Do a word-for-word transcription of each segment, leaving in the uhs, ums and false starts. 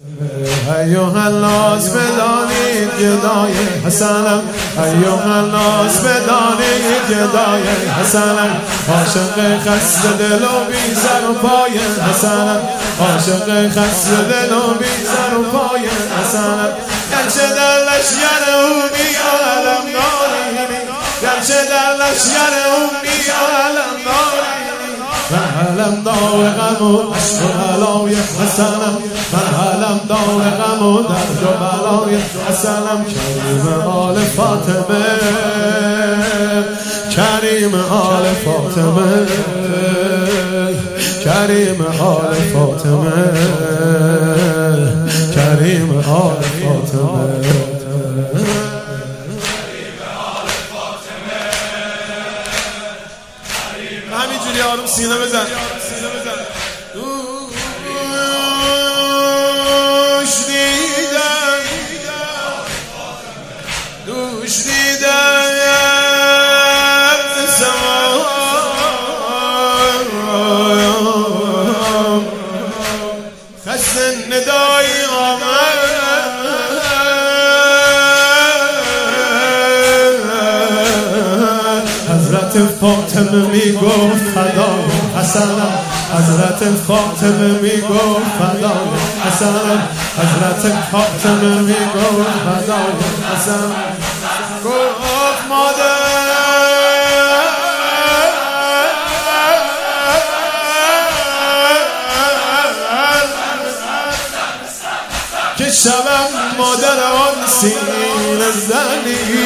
ایوه الناس بدانید گدای حسنم، ایوه الناس بدانید گدای حسنم، عاشق خسته دل و بی سر و پای حسنم، عاشق خسته دل و بی سر و پای حسنم. گرچه در لشگر او بی عالم داری، گرچه در لشگر او بی عالم داری، من حالم دار غم و عشق و بلای حسنم، من حالم دار غم و درد و بلای حسنم. کریم آل فاطمه، کریم آل فاطمه، کریم آل فاطمه، کریم آل فاطمه. همینجوری آروم سینه بزن. دوش دیدم، دوش دیدم خسته ندایی آمد، حضرت فاطمه میگفت فدای حسنم، حضرت فاطمه میگفت فدای حسنم، حضرت فاطمه میگفت فدای حسنم. گفت مادر که شبم مادر آن سینه زنی،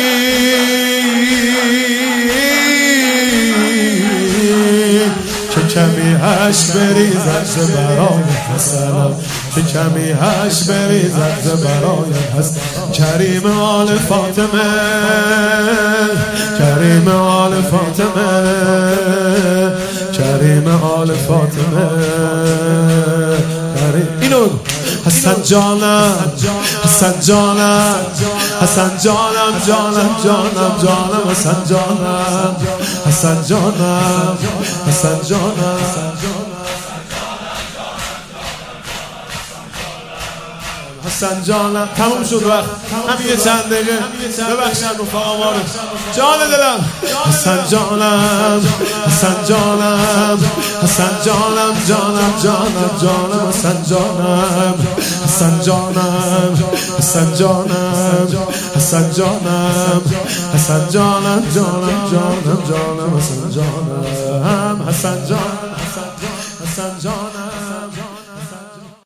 که کمی هش بریزد ز برای حسنم، که کمی هش بریزد ز برای حسنم. کریم آل فاطمه، کریم آل فاطمه، کریم آل فاطمه، کریم. اینو حسن جانم، حسن جانم، حسن جانم، جانم جانم جانم، حسن جانم، حسن جانم، حسن جانم. حسن جانم. تموم شد وقت، همین یه چند دقیقه ببخشن رفقا ما رو. جان دلم، حسن جانم، حسن جانم، حسن جانم، جانم جانم جانم، حسن جانم، حسن جانم، حسن جانم، حسن جانم، حسن جانم، جانم جانم جانم، حسن جانم، حسن جانم، حسن جانم.